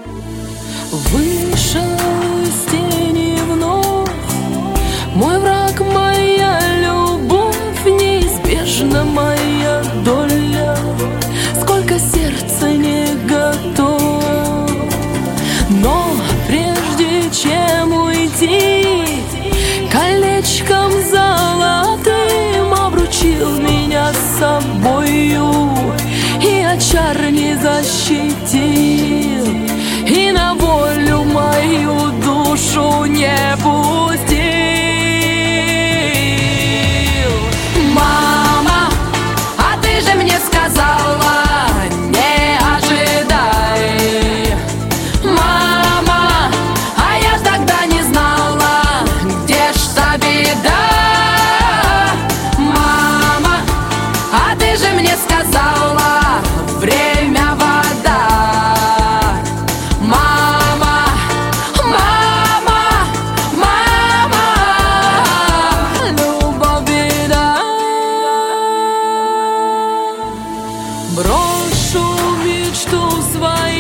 Вышел из тени вновь мой враг, моя любовь, неизбежна моя доля. Сколько сердца не готово, но прежде чем уйти, колечком золотым обручил меня с собою и от чар не защитил, и на волю мою душу не пустил. Мама, а ты же мне сказала, не ожидай. Мама, а я ж тогда не знала, где ж та беда. Мама, а ты же мне сказала, время вода. Мама, мама, мама, любовь беда. Брошу мечту свою